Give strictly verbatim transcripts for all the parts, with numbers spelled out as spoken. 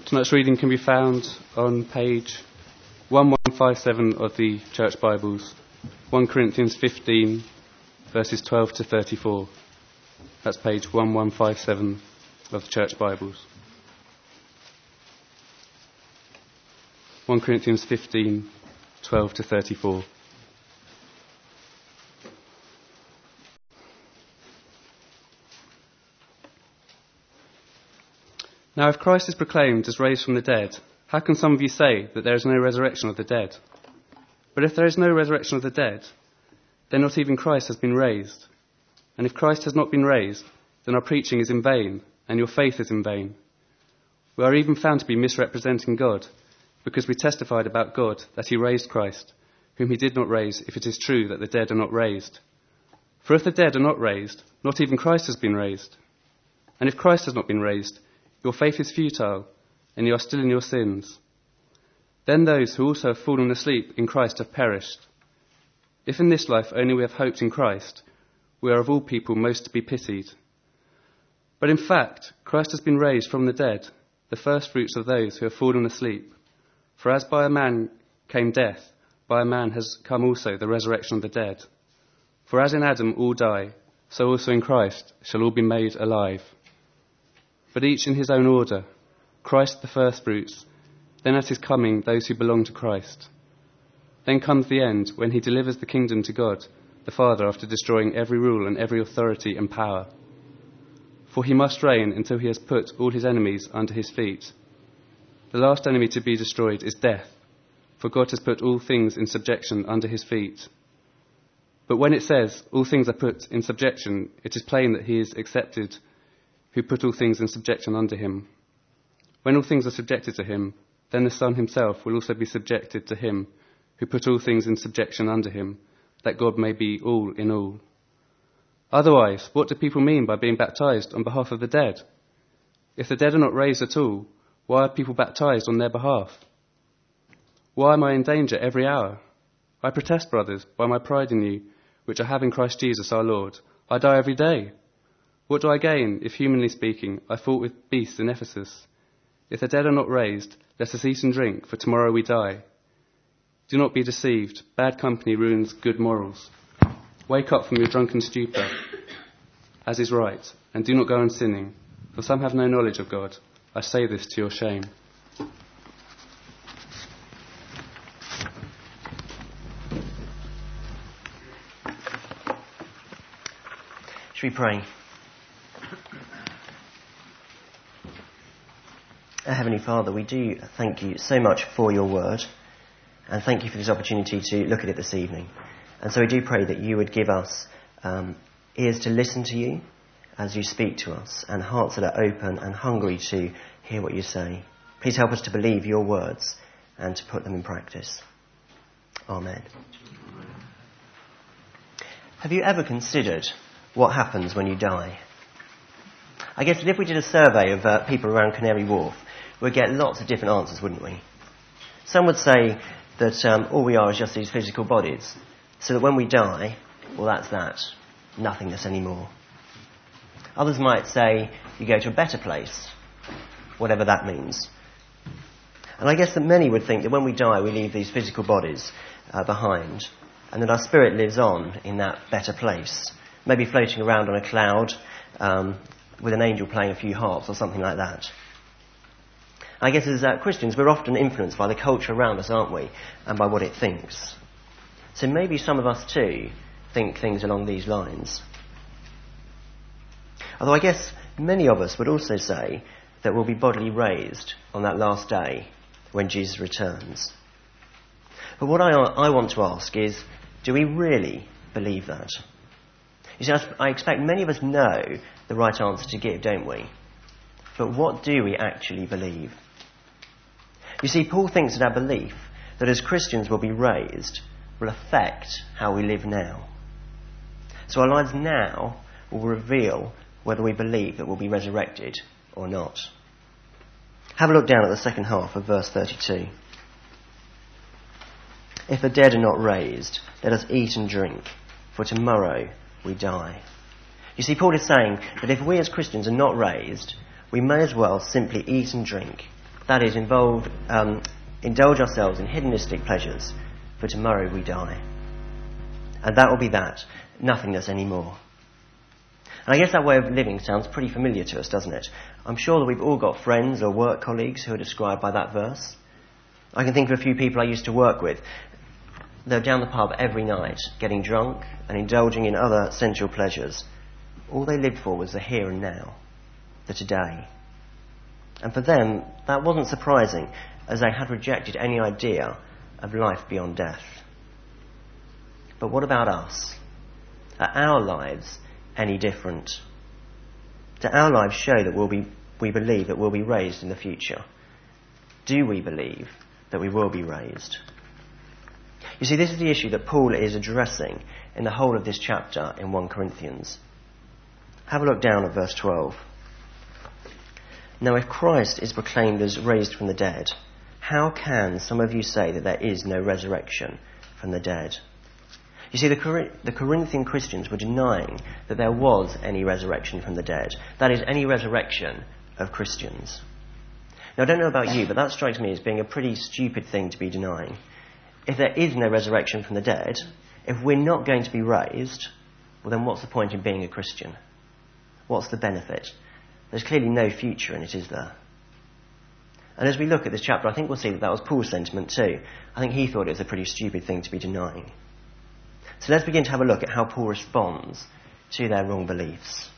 Tonight's reading can be found on page eleven fifty-seven of the Church Bibles, First Corinthians fifteen, verses twelve to thirty-four. That's page eleven fifty-seven of the Church Bibles. First Corinthians fifteen, twelve to thirty-four. Now if Christ is proclaimed as raised from the dead, how can some of you say that there is no resurrection of the dead? But if there is no resurrection of the dead, then not even Christ has been raised. And if Christ has not been raised, then our preaching is in vain, and your faith is in vain. We are even found to be misrepresenting God, because we testified about God that he raised Christ, whom he did not raise, if it is true that the dead are not raised. For if the dead are not raised, not even Christ has been raised. And if Christ has not been raised, your faith is futile, and you are still in your sins. Then those who also have fallen asleep in Christ have perished. If in this life only we have hoped in Christ, we are of all people most to be pitied. But in fact, Christ has been raised from the dead, the firstfruits of those who have fallen asleep. For as by a man came death, by a man has come also the resurrection of the dead. For as in Adam all die, so also in Christ shall all be made alive. But each in his own order, Christ the firstfruits, then at his coming those who belong to Christ. Then comes the end, when he delivers the kingdom to God, the Father, after destroying every rule and every authority and power. For he must reign until he has put all his enemies under his feet. The last enemy to be destroyed is death, for God has put all things in subjection under his feet. But when it says all things are put in subjection, it is plain that he is accepted who put all things in subjection under him. When all things are subjected to him, then the Son himself will also be subjected to him who put all things in subjection under him, that God may be all in all. Otherwise, what do people mean by being baptized on behalf of the dead? If the dead are not raised at all, why are people baptized on their behalf? Why am I in danger every hour? I protest, brothers, by my pride in you, which I have in Christ Jesus our Lord. I die every day. What do I gain if, humanly speaking, I fought with beasts in Ephesus? If the dead are not raised, let us eat and drink, for tomorrow we die. Do not be deceived. Bad company ruins good morals. Wake up from your drunken stupor, as is right, and do not go on sinning, for some have no knowledge of God. I say this to your shame. Should we pray? Our Heavenly Father, we do thank you so much for your word, and thank you for this opportunity to look at it this evening. And so we do pray that you would give us um, ears to listen to you as you speak to us, and hearts that are open and hungry to hear what you say. Please help us to believe your words and to put them in practice. Amen. Have you ever considered what happens when you die? I guess that if we did a survey of uh, people around Canary Wharf, we'd get lots of different answers, wouldn't we? Some would say that um, all we are is just these physical bodies, so that when we die, well, that's that, nothingness anymore. Others might say you go to a better place, whatever that means. And I guess that many would think that when we die, we leave these physical bodies uh, behind, and that our spirit lives on in that better place, maybe floating around on a cloud, um, with an angel playing a few harps or something like that. I guess as uh, Christians, we're often influenced by the culture around us, aren't we? And by what it thinks. So maybe some of us too think things along these lines. Although I guess many of us would also say that we'll be bodily raised on that last day when Jesus returns. But what I, I want to ask is, do we really believe that? You see, I expect many of us know the right answer to give, don't we? But what do we actually believe? You see, Paul thinks that our belief that as Christians we'll be raised will affect how we live now. So our lives now will reveal whether we believe that we'll be resurrected or not. Have a look down at the second half of verse thirty-two. If the dead are not raised, let us eat and drink, for tomorrow we die. You see, Paul is saying that if we as Christians are not raised, we may as well simply eat and drink, That is, involve, um, indulge ourselves in hedonistic pleasures, for tomorrow we die. And that will be that, nothingness anymore. And I guess that way of living sounds pretty familiar to us, doesn't it? I'm sure that we've all got friends or work colleagues who are described by that verse. I can think of a few people I used to work with. They were down the pub every night, getting drunk and indulging in other sensual pleasures. All they lived for was the here and now, the today. And for them, that wasn't surprising, as they had rejected any idea of life beyond death. But what about us? Are our lives any different? Do our lives show that we'll be, we believe that we'll be raised in the future? Do we believe that we will be raised? You see, this is the issue that Paul is addressing in the whole of this chapter in First Corinthians. Have a look down at verse twelve. Now, if Christ is proclaimed as raised from the dead, how can some of you say that there is no resurrection from the dead? You see, the, Cor- the Corinthian Christians were denying that there was any resurrection from the dead. That is, any resurrection of Christians. Now, I don't know about you, but that strikes me as being a pretty stupid thing to be denying. If there is no resurrection from the dead, if we're not going to be raised, well then what's the point in being a Christian? What's the benefit? There's clearly no future in it, is there? And as we look at this chapter, I think we'll see that that was Paul's sentiment too. I think he thought it was a pretty stupid thing to be denying. So let's begin to have a look at how Paul responds to their wrong beliefs.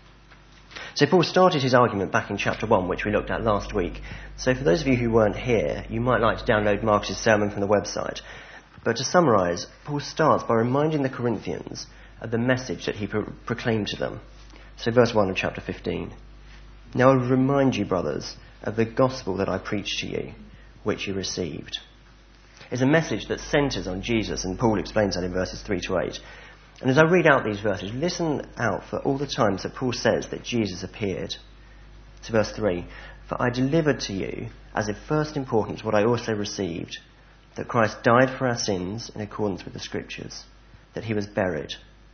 So Paul started his argument back in chapter one, which we looked at last week. So for those of you who weren't here, you might like to download Marcus's sermon from the website. But to summarise, Paul starts by reminding the Corinthians of the message that he pro- proclaimed to them. So verse one of chapter fifteen. Now I remind you, brothers, of the gospel that I preached to you, which you received. It's a message that centres on Jesus, and Paul explains that in verses three to eight. And as I read out these verses, listen out for all the times that Paul says that Jesus appeared. To verse three, for I delivered to you, as of first importance, what I also received, that Christ died for our sins in accordance with the Scriptures, that he was buried,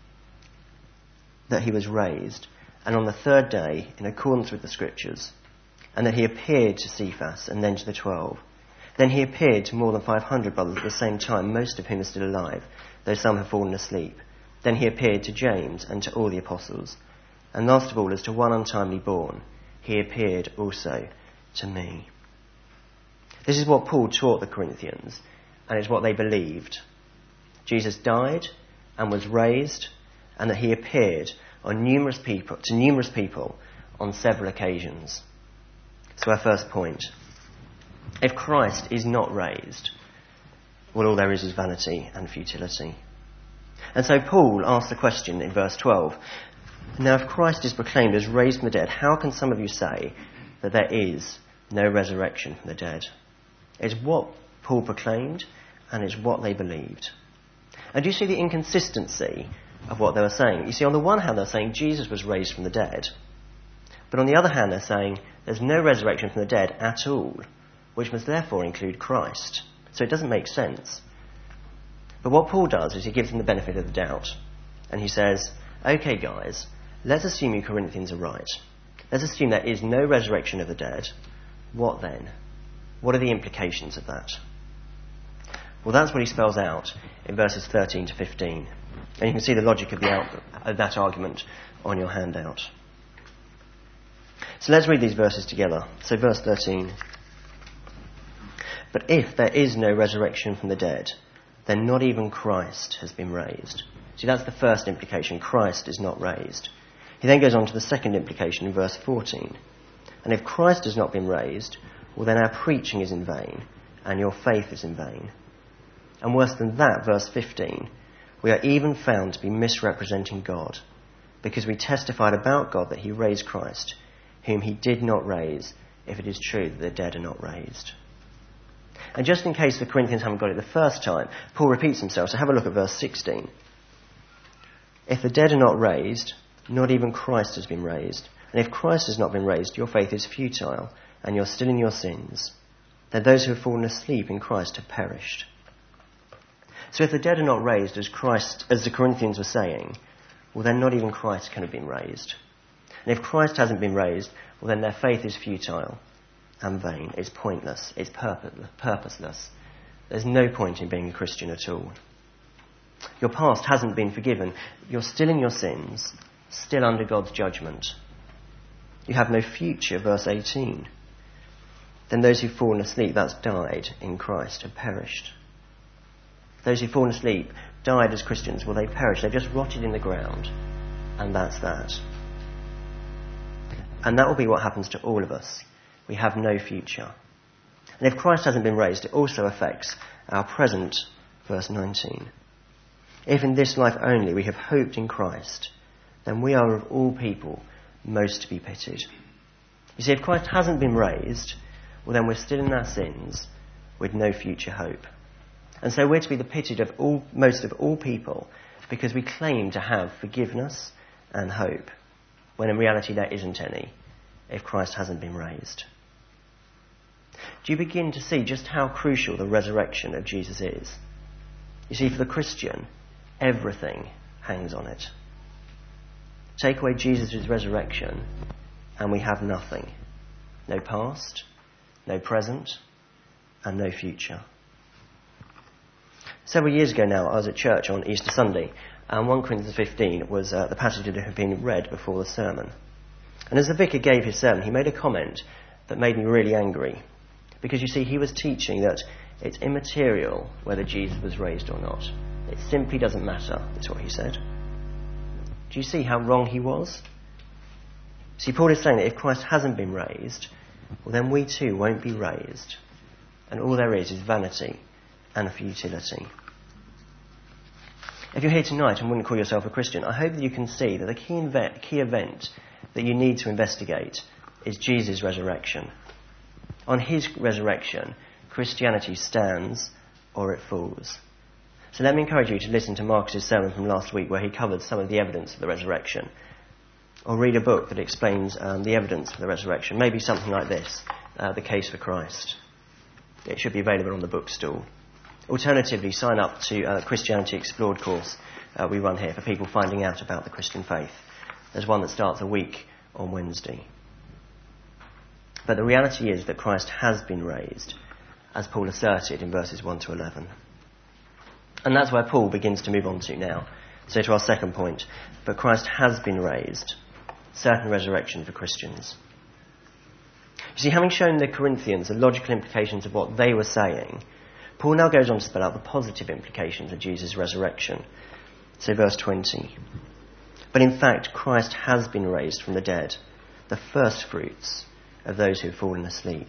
that he was raised, and on the third day, in accordance with the Scriptures, and that he appeared to Cephas and then to the twelve. Then he appeared to more than five hundred brothers at the same time, most of whom are still alive, though some have fallen asleep. Then he appeared to James and to all the apostles. And last of all, as to one untimely born, he appeared also to me. This is what Paul taught the Corinthians, and it's what they believed. Jesus died and was raised, and that he appeared on numerous people, to numerous people on several occasions. So our first point. If Christ is not raised, well, all there is is vanity and futility. And so Paul asks the question in verse twelve, now if Christ is proclaimed as raised from the dead, how can some of you say that there is no resurrection from the dead? It's what Paul proclaimed, and it's what they believed. And do you see the inconsistency of what they were saying? You see, on the one hand, they're saying Jesus was raised from the dead. But on the other hand, they're saying there's no resurrection from the dead at all, which must therefore include Christ. So it doesn't make sense. But what Paul does is he gives them the benefit of the doubt. And he says, okay guys, let's assume you Corinthians are right. Let's assume there is no resurrection of the dead. What then? What are the implications of that? Well, that's what he spells out in verses thirteen to fifteen. And you can see the logic of, the out- of that argument on your handout. So let's read these verses together. So verse thirteen. But if there is no resurrection from the dead, then not even Christ has been raised. See, that's the first implication. Christ is not raised. He then goes on to the second implication in verse fourteen. And if Christ has not been raised, well then our preaching is in vain, and your faith is in vain. And worse than that, verse fifteen, we are even found to be misrepresenting God, because we testified about God that he raised Christ, whom he did not raise, if it is true that the dead are not raised. And just in case the Corinthians haven't got it the first time, Paul repeats himself. So have a look at verse sixteen. If the dead are not raised, not even Christ has been raised. And if Christ has not been raised, your faith is futile, and you're still in your sins. Then those who have fallen asleep in Christ have perished. So if the dead are not raised, as Christ, as the Corinthians were saying, well then not even Christ can have been raised. And if Christ hasn't been raised, well then their faith is futile. and vain. It's pointless. It's purposeless. There's no point in being a Christian at all. Your past hasn't been forgiven. You're still in your sins, still under God's judgment. You have no future, verse eighteen. Then those who've fallen asleep, that's died in Christ, have perished. Those who've fallen asleep, died as Christians, well, they perished. They've just rotted in the ground. And that's that. And that will be what happens to all of us. We have no future. And if Christ hasn't been raised, it also affects our present, verse nineteen. If in this life only we have hoped in Christ, then we are of all people most to be pitied. You see, if Christ hasn't been raised, well, then we're still in our sins with no future hope. And so we're to be the pitied of all, most of all people, because we claim to have forgiveness and hope, when in reality there isn't any, if Christ hasn't been raised. Do you begin to see just how crucial the resurrection of Jesus is? You see, for the Christian, everything hangs on it. Take away Jesus' resurrection, and we have nothing. No past, no present, and no future. Several years ago now, I was at church on Easter Sunday, and First Corinthians fifteen was uh, the passage that had been read before the sermon. And as the vicar gave his sermon, he made a comment that made me really angry. Because you see, he was teaching that it's immaterial whether Jesus was raised or not. It simply doesn't matter, is what he said. Do you see how wrong he was? See, Paul is saying that if Christ hasn't been raised, well, then we too won't be raised. And all there is is vanity and futility. If you're here tonight and wouldn't call yourself a Christian, I hope that you can see that the key, inve- key event that you need to investigate is Jesus' resurrection. On his resurrection, Christianity stands or it falls. So let me encourage you to listen to Marcus's sermon from last week where he covered some of the evidence of the resurrection. Or read a book that explains um, the evidence for the resurrection. Maybe something like this, uh, The Case for Christ. It should be available on the bookstall. Alternatively, sign up to a Christianity Explored course uh, we run here for people finding out about the Christian faith. There's one that starts a week on Wednesday. But the reality is that Christ has been raised, as Paul asserted in verses one to eleven. And that's where Paul begins to move on to now. So to our second point, but Christ has been raised, certain resurrection for Christians. You see, having shown the Corinthians the logical implications of what they were saying, Paul now goes on to spell out the positive implications of Jesus' resurrection. So verse twenty. But in fact, Christ has been raised from the dead, the first fruits of those who have fallen asleep.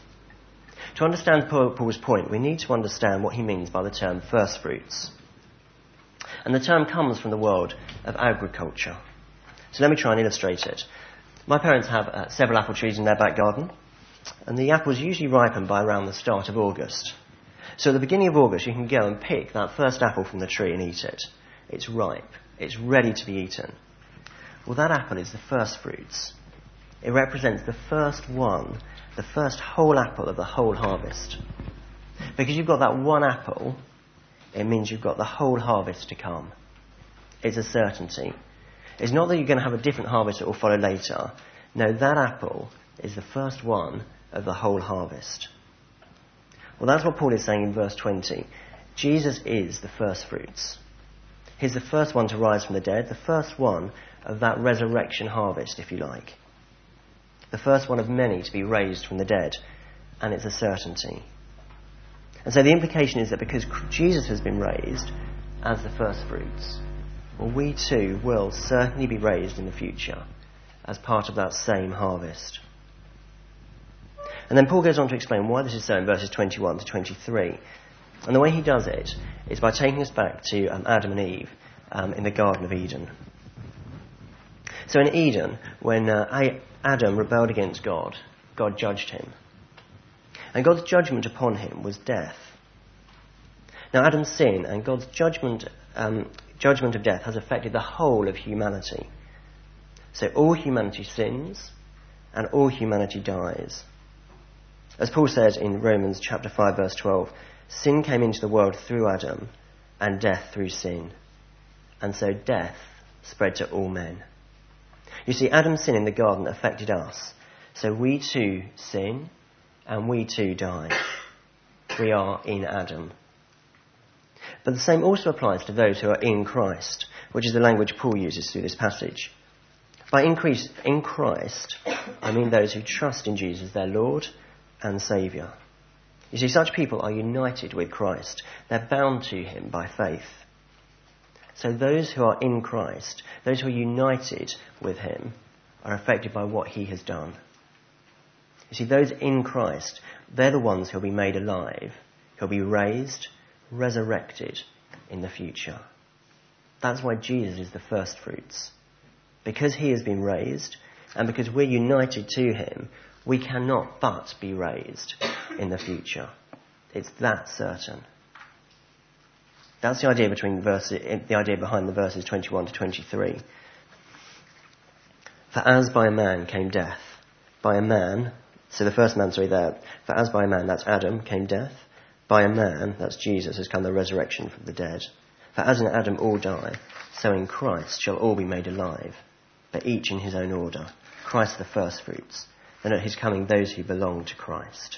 To understand Paul's point, we need to understand what he means by the term first fruits. And the term comes from the world of agriculture. So let me try and illustrate it. My parents have uh, several apple trees in their back garden, and the apples usually ripen by around the start of August. So at the beginning of August, you can go and pick that first apple from the tree and eat it. It's ripe. It's ready to be eaten. Well, that apple is the first fruits. It represents the first one, the first whole apple of the whole harvest. Because you've got that one apple, it means you've got the whole harvest to come. It's a certainty. It's not that you're going to have a different harvest that will follow later. No, that apple is the first one of the whole harvest. Well, that's what Paul is saying in verse twenty. Jesus is the first fruits. He's the first one to rise from the dead, the first one of that resurrection harvest, if you like. The first one of many to be raised from the dead, and it's a certainty. And so the implication is that because Jesus has been raised as the first fruits, well, we too will certainly be raised in the future as part of that same harvest. And then Paul goes on to explain why this is so in verses twenty-one to twenty-three. And the way he does it is by taking us back to um, Adam and Eve um, in the Garden of Eden. So in Eden, when uh, Adam rebelled against God, God judged him. And God's judgment upon him was death. Now Adam's sin and God's judgment, um, judgment of death has affected the whole of humanity. So all humanity sins and all humanity dies. As Paul says in Romans chapter five verse twelve, sin came into the world through Adam and death through sin. And so death spread to all men. You see, Adam's sin in the garden affected us. So we too sin and we too die. We are in Adam. But the same also applies to those who are in Christ, which is the language Paul uses through this passage. By increase, in Christ, I mean those who trust in Jesus, their Lord and Saviour. You see, such people are united with Christ. They're bound to him by faith. So those who are in Christ, those who are united with him, are affected by what he has done. You see, those in Christ, they're the ones who'll be made alive, who'll be raised, resurrected in the future. That's why Jesus is the first fruits. Because he has been raised, and because we're united to him, we cannot but be raised in the future. It's that certain. That's the idea between verse, the idea behind the verses twenty-one to twenty-three. For as by a man came death, by a man, so the first man, sorry, there, for as by a man, that's Adam, came death, by a man, that's Jesus, has come the resurrection from the dead. For as in Adam all die, so in Christ shall all be made alive, but each in his own order. Christ the first fruits, then at his coming those who belong to Christ.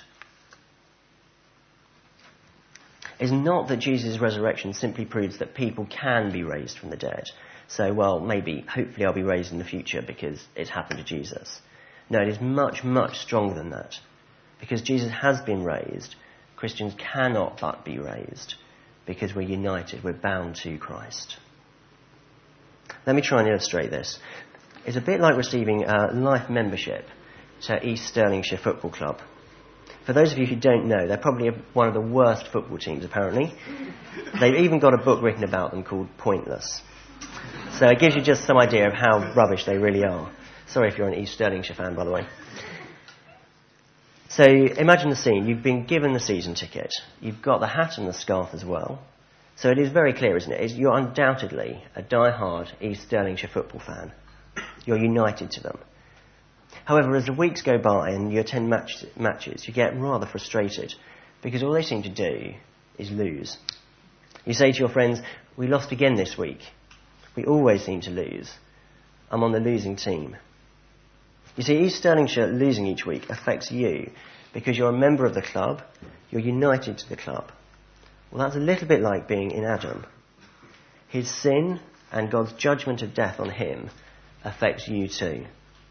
It's not that Jesus' resurrection simply proves that people can be raised from the dead. So, well, maybe, hopefully I'll be raised in the future because it's happened to Jesus. No, it is much, much stronger than that. Because Jesus has been raised, Christians cannot but be raised because we're united, we're bound to Christ. Let me try and illustrate this. It's a bit like receiving a life membership to East Stirlingshire Football Club. For those of you who don't know, they're probably one of the worst football teams, apparently. They've even got a book written about them called Pointless. So it gives you just some idea of how rubbish they really are. Sorry if you're an East Stirlingshire fan, by the way. So imagine the scene. You've been given the season ticket. You've got the hat and the scarf as well. So it is very clear, isn't it? You're undoubtedly a die-hard East Stirlingshire football fan. You're united to them. However, as the weeks go by and you attend match, matches, you get rather frustrated because all they seem to do is lose. You say to your friends, we lost again this week. We always seem to lose. I'm on the losing team. You see, East Stirlingshire losing each week affects you because you're a member of the club, you're united to the club. Well, that's a little bit like being in Adam. His sin and God's judgment of death on him affects you too.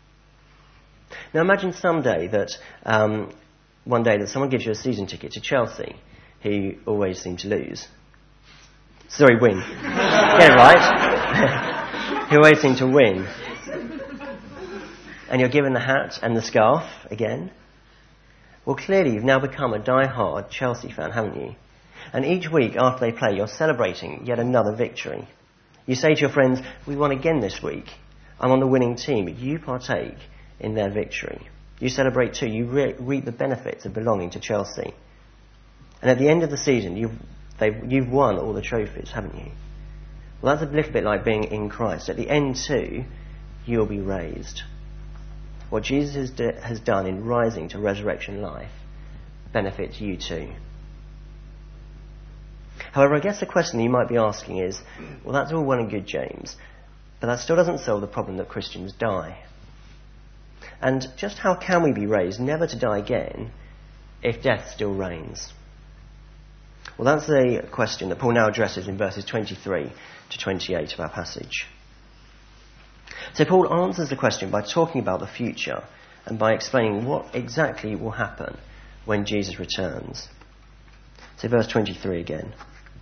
Now imagine someday that, um, one day that someone gives you a season ticket to Chelsea, who always seem to lose. Sorry, win. Get it right. Who always seem to win. And you're given the hat and the scarf again. Well, clearly you've now become a die-hard Chelsea fan, haven't you? And each week after they play, you're celebrating yet another victory. You say to your friends, we won again this week. I'm on the winning team. You partake in their victory. You celebrate too. You re- reap the benefits of belonging to Chelsea. And at the end of the season, you've, you've won all the trophies, haven't you? Well, that's a little bit like being in Christ. At the end too, you'll be raised. What Jesus has, d- has done in rising to resurrection life benefits you too. However, I guess the question you might be asking is, well, that's all well and good, James, but that still doesn't solve the problem that Christians die. And just how can we be raised never to die again if death still reigns? Well, that's a question that Paul now addresses in verses twenty-three to twenty-eight of our passage. So Paul answers the question by talking about the future and by explaining what exactly will happen when Jesus returns. So verse twenty-three again.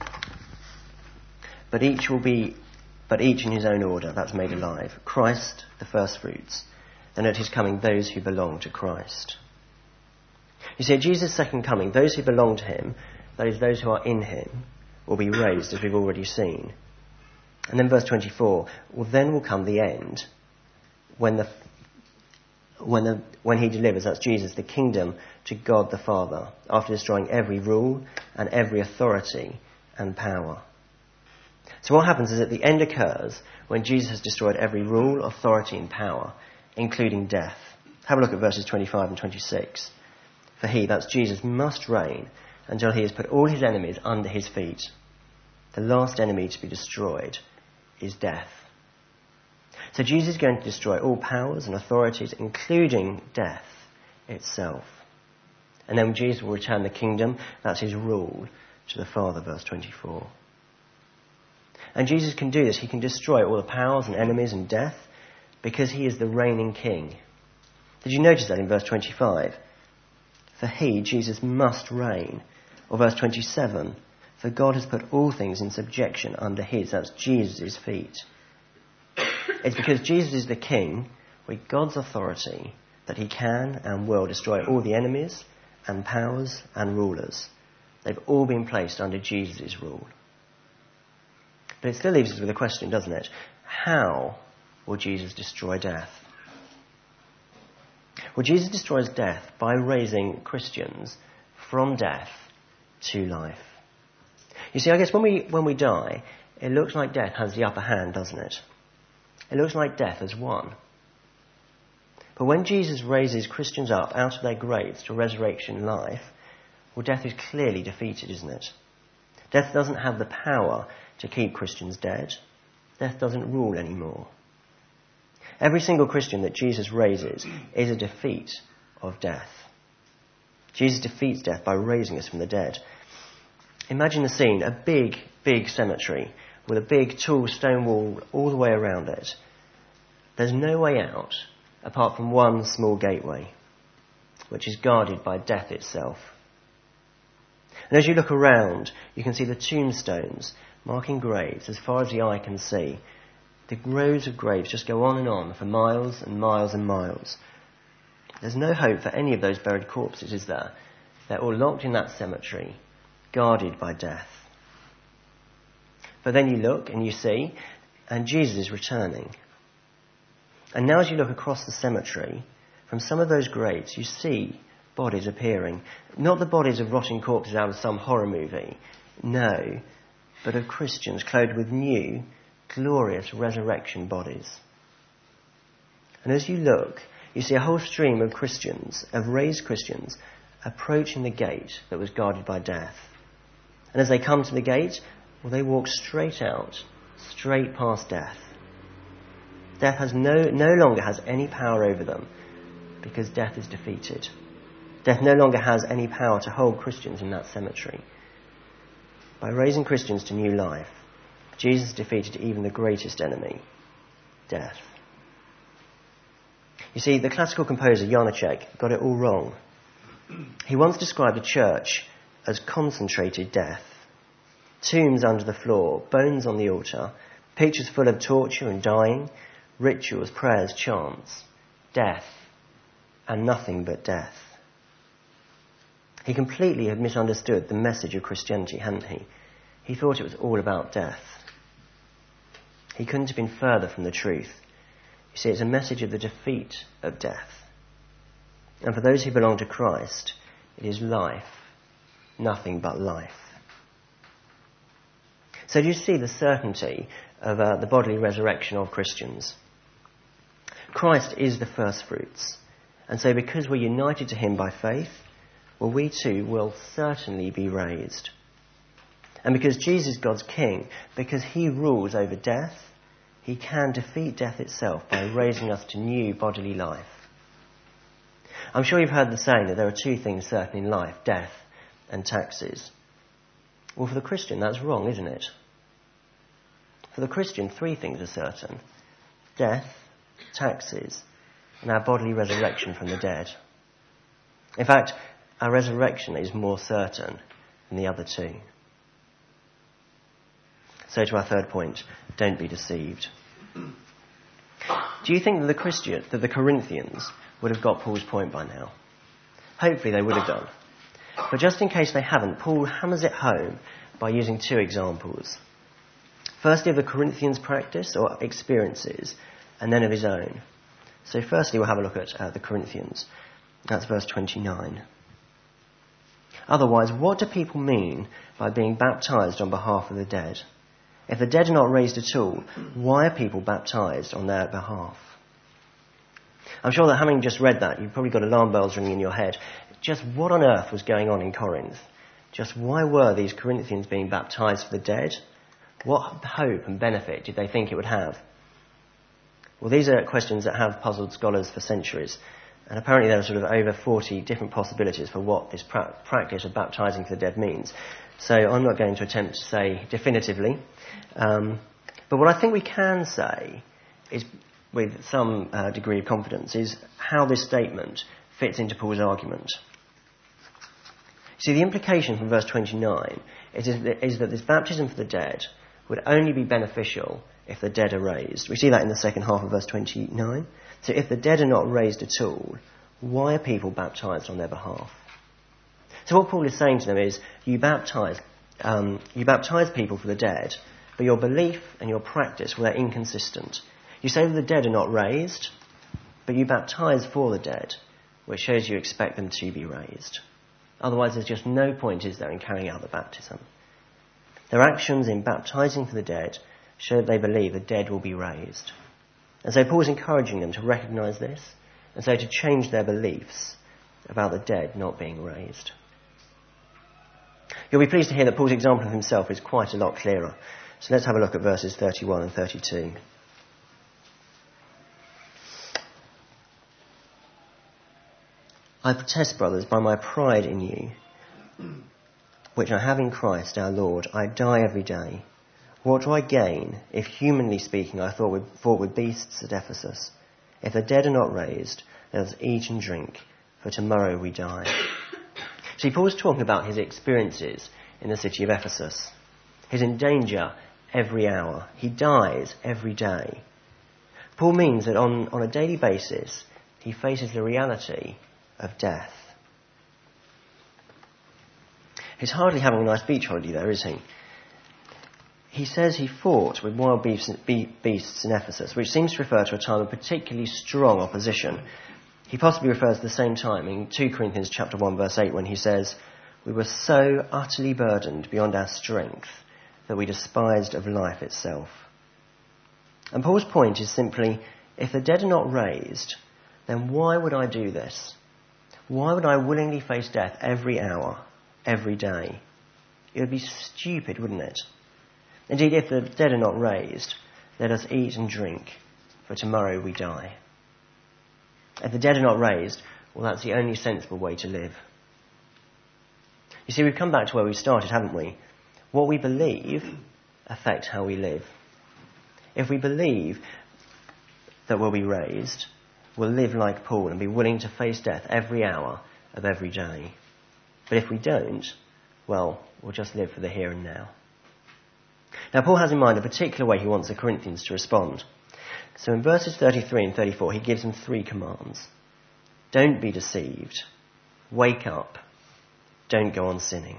But each will be, but each in his own order, that's made alive. Christ, the first fruits. Then at his coming, those who belong to Christ. You see, at Jesus' second coming, those who belong to him, that is, those who are in him, will be raised, as we've already seen. And then verse twenty-four, well, then will come the end, when the when the when he delivers, that's Jesus, the kingdom to God the Father, after destroying every rule and every authority and power. So what happens is that the end occurs when Jesus has destroyed every rule, authority and power, including death. Have a look at verses twenty-five and twenty-six. For he, that's Jesus, must reign until he has put all his enemies under his feet. The last enemy to be destroyed is death. So Jesus is going to destroy all powers and authorities, including death itself. And then Jesus will return the kingdom. That's his rule to the Father, verse twenty-four. And Jesus can do this. He can destroy all the powers and enemies and death because he is the reigning king. Did you notice that in verse twenty-five? For he, Jesus, must reign. Or verse twenty-seven, for God has put all things in subjection under his, that's Jesus' feet. It's because Jesus is the king with God's authority that he can and will destroy all the enemies and powers and rulers. They've all been placed under Jesus' rule. But it still leaves us with a question, doesn't it? How will Jesus destroy death? Well, Jesus destroys death by raising Christians from death to life. You see, I guess when we when we die, it looks like death has the upper hand, doesn't it? It looks like death has won. But when Jesus raises Christians up out of their graves to resurrection life, well, death is clearly defeated, isn't it? Death doesn't have the power to keep Christians dead. Death doesn't rule anymore. Every single Christian that Jesus raises is a defeat of death. Jesus defeats death by raising us from the dead. Imagine the scene, a big, big cemetery with a big, tall stone wall all the way around it. There's no way out apart from one small gateway, which is guarded by death itself. And as you look around, you can see the tombstones marking graves as far as the eye can see. The rows of graves just go on and on for miles and miles and miles. There's no hope for any of those buried corpses, is there? They're all locked in that cemetery, guarded by death. But then you look and you see, and Jesus is returning. And now as you look across the cemetery, from some of those graves, you see bodies appearing. Not the bodies of rotting corpses out of some horror movie. No, but of Christians clothed with new, glorious resurrection bodies. And as you look, you see a whole stream of Christians, of raised Christians, approaching the gate that was guarded by death. And as they come to the gate, well, they walk straight out, straight past death. Death has no, no longer has any power over them because death is defeated. Death no longer has any power to hold Christians in that cemetery. By raising Christians to new life, Jesus defeated even the greatest enemy, death. You see, the classical composer Janacek got it all wrong. He once described a church as concentrated death. Tombs under the floor, bones on the altar, pictures full of torture and dying, rituals, prayers, chants, death, and nothing but death. He completely had misunderstood the message of Christianity, hadn't he? He thought it was all about death. He couldn't have been further from the truth. You see, it's a message of the defeat of death. And for those who belong to Christ, it is life, nothing but life. So do you see the certainty of uh, the bodily resurrection of Christians? Christ is the first fruits. And so because we're united to him by faith, well, we too will certainly be raised. And because Jesus is God's king, because he rules over death, he can defeat death itself by raising us to new bodily life. I'm sure you've heard the saying that there are two things certain in life, death and taxes. Well, for the Christian, that's wrong, isn't it? For the Christian, three things are certain. Death, taxes, and our bodily resurrection from the dead. In fact, our resurrection is more certain than the other two. So to our third point, don't be deceived. Do you think that the Christian, that the Corinthians would have got Paul's point by now? Hopefully they would have done. But just in case they haven't, Paul hammers it home by using two examples. Firstly, of the Corinthians' practice or experiences, and then of his own. So firstly, we'll have a look at uh, the Corinthians. That's verse twenty-nine. Otherwise, what do people mean by being baptized on behalf of the dead? If the dead are not raised at all, why are people baptized on their behalf? I'm sure that having just read that, you've probably got alarm bells ringing in your head. Just what on earth was going on in Corinth? Just why were these Corinthians being baptized for the dead? What hope and benefit did they think it would have? Well, these are questions that have puzzled scholars for centuries. And apparently there are sort of over forty different possibilities for what this pra- practice of baptising for the dead means. So I'm not going to attempt to say definitively. Um, but what I think we can say is, with some uh, degree of confidence, is how this statement fits into Paul's argument. See, the implication from verse twenty-nine is, is that this baptism for the dead would only be beneficial if the dead are raised. We see that in the second half of verse twenty-nine. So if the dead are not raised at all, why are people baptised on their behalf? So what Paul is saying to them is, you baptise, um, you baptise people for the dead, but your belief and your practice, well, they're inconsistent. You say that the dead are not raised, but you baptise for the dead, which shows you expect them to be raised. Otherwise, there's just no point, is there, in carrying out the baptism. Their actions in baptising for the dead show that they believe the dead will be raised. And so Paul's encouraging them to recognise this, and so to change their beliefs about the dead not being raised. You'll be pleased to hear that Paul's example of himself is quite a lot clearer. So let's have a look at verses thirty-one and thirty-two. I protest, brothers, by my pride in you, which I have in Christ our Lord, I die every day. What do I gain if, humanly speaking, I thought with, fought with beasts at Ephesus? If the dead are not raised, let us eat and drink, for tomorrow we die. See, Paul's talking about his experiences in the city of Ephesus. He's in danger every hour. He dies every day. Paul means that on, on a daily basis, he faces the reality of death. He's hardly having a nice beach holiday there, is he? He says he fought with wild beasts in Ephesus, which seems to refer to a time of particularly strong opposition. He possibly refers to the same time in Second Corinthians chapter one, verse eight, when he says, we were so utterly burdened beyond our strength that we despised of life itself. And Paul's point is simply, if the dead are not raised, then why would I do this? Why would I willingly face death every hour, every day? It would be stupid, wouldn't it? Indeed, if the dead are not raised, let us eat and drink, for tomorrow we die. If the dead are not raised, well, that's the only sensible way to live. You see, we've come back to where we started, haven't we? What we believe affects how we live. If we believe that we'll be raised, we'll live like Paul and be willing to face death every hour of every day. But if we don't, well, we'll just live for the here and now. Now, Paul has in mind a particular way he wants the Corinthians to respond. So in verses thirty-three and thirty-four, he gives them three commands. Don't be deceived. Wake up. Don't go on sinning.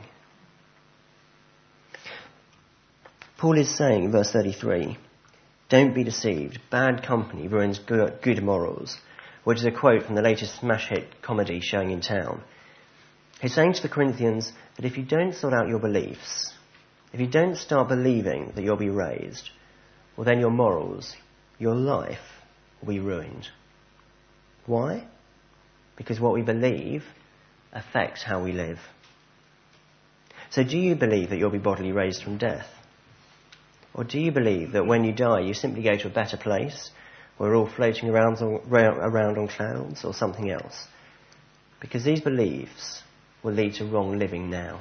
Paul is saying in verse thirty-three, don't be deceived. Bad company ruins good, good morals, which is a quote from the latest smash hit comedy showing in town. He's saying to the Corinthians that if you don't sort out your beliefs, if you don't start believing that you'll be raised, well then your morals, your life, will be ruined. Why? Because what we believe affects how we live. So do you believe that you'll be bodily raised from death? Or do you believe that when you die you simply go to a better place, where we're all floating around on, around on clouds, or something else? Because these beliefs will lead to wrong living now.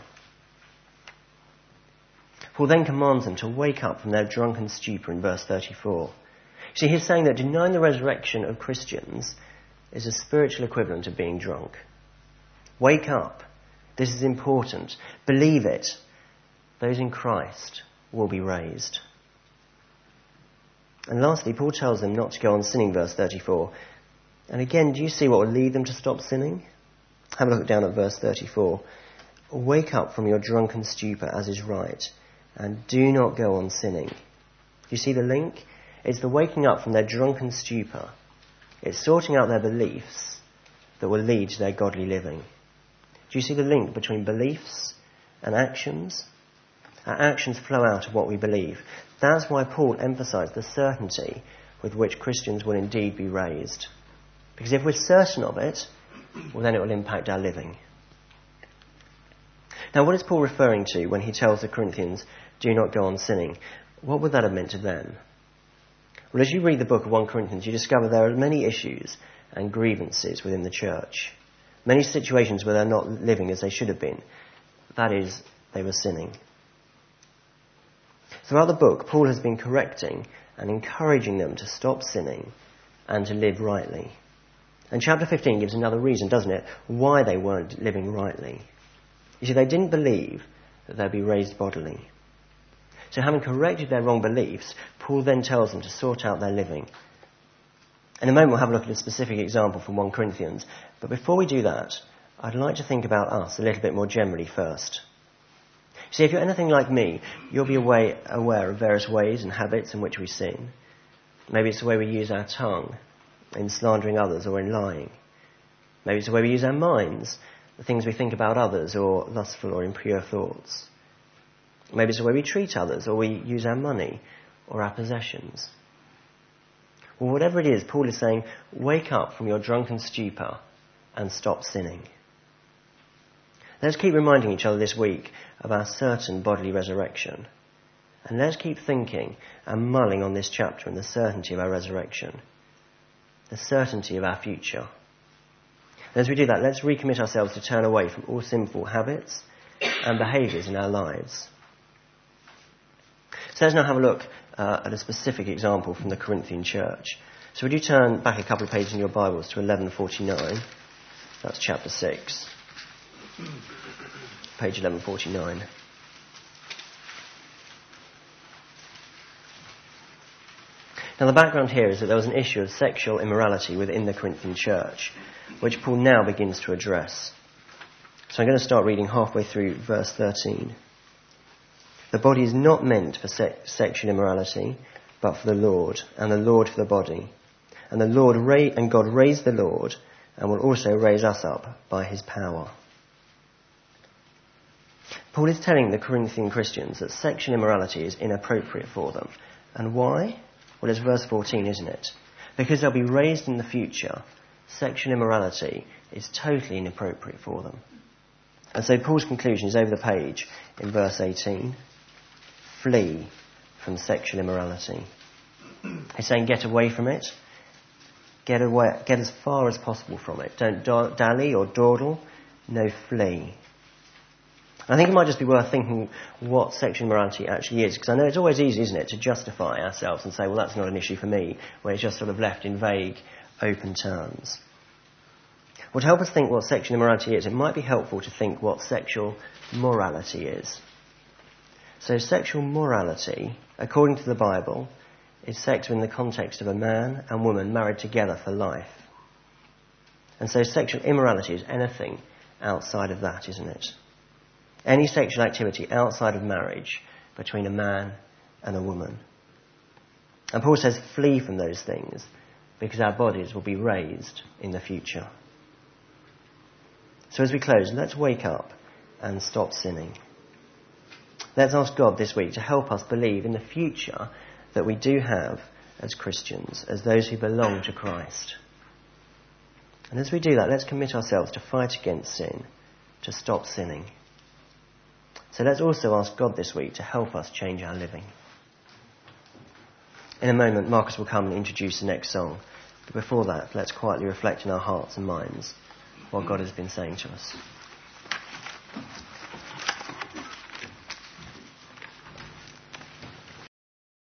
Paul then commands them to wake up from their drunken stupor in verse thirty-four. See, he's saying that denying the resurrection of Christians is a spiritual equivalent of being drunk. Wake up. This is important. Believe it. Those in Christ will be raised. And lastly, Paul tells them not to go on sinning, verse thirty-four. And again, do you see what will lead them to stop sinning? Have a look down at verse thirty-four. Wake up from your drunken stupor, as is right, and do not go on sinning. Do you see the link? It's the waking up from their drunken stupor. It's sorting out their beliefs that will lead to their godly living. Do you see the link between beliefs and actions? Our actions flow out of what we believe. That's why Paul emphasised the certainty with which Christians will indeed be raised. Because if we're certain of it, well, then it will impact our living. Now, what is Paul referring to when he tells the Corinthians, do not go on sinning? What would that have meant to them? Well, as you read the book of First Corinthians, you discover there are many issues and grievances within the church. Many situations where they're not living as they should have been. That is, they were sinning. Throughout the book, Paul has been correcting and encouraging them to stop sinning and to live rightly. And chapter fifteen gives another reason, doesn't it, why they weren't living rightly. You see, they didn't believe that they'd be raised bodily. So having corrected their wrong beliefs, Paul then tells them to sort out their living. In a moment we'll have a look at a specific example from First Corinthians. But before we do that, I'd like to think about us a little bit more generally first. See, if you're anything like me, you'll be aware, aware of various ways and habits in which we sin. Maybe it's the way we use our tongue in slandering others or in lying. Maybe it's the way we use our minds, the things we think about others or lustful or impure thoughts. Maybe it's the way we treat others or we use our money or our possessions. Well, whatever it is, Paul is saying, wake up from your drunken stupor and stop sinning. Let's keep reminding each other this week of our certain bodily resurrection. And let's keep thinking and mulling on this chapter and the certainty of our resurrection. The certainty of our future. And as we do that, let's recommit ourselves to turn away from all sinful habits and behaviours in our lives. So let's now have a look uh, at a specific example from the Corinthian church. So would you turn back a couple of pages in your Bibles to eleven forty-nine? That's chapter six. Page eleven forty-nine. Now the background here is that there was an issue of sexual immorality within the Corinthian church, which Paul now begins to address. So I'm going to start reading halfway through verse thirteen. The body is not meant for se- sexual immorality, but for the Lord, and the Lord for the body. And the Lord ra- and God raised the Lord, and will also raise us up by his power. Paul is telling the Corinthian Christians that sexual immorality is inappropriate for them. And why? Well, it's verse fourteen, isn't it? Because they'll be raised in the future, sexual immorality is totally inappropriate for them. And so Paul's conclusion is over the page in verse eighteen. Flee from sexual immorality. He's saying get away from it. Get away, get as far as possible from it. Don't da- dally or dawdle. No, flee. I think it might just be worth thinking what sexual immorality actually is, because I know it's always easy, isn't it, to justify ourselves and say, well, that's not an issue for me, where it's just sort of left in vague, open terms. Well, to help us think what sexual immorality is, it might be helpful to think what sexual morality is. So sexual morality, according to the Bible, is sex in the context of a man and woman married together for life. And so sexual immorality is anything outside of that, isn't it? Any sexual activity outside of marriage between a man and a woman. And Paul says flee from those things because our bodies will be raised in the future. So as we close, let's wake up and stop sinning. Let's ask God this week to help us believe in the future that we do have as Christians, as those who belong to Christ. And as we do that, let's commit ourselves to fight against sin, to stop sinning. So let's also ask God this week to help us change our living. In a moment, Marcus will come and introduce the next song. But before that, let's quietly reflect in our hearts and minds what God has been saying to us.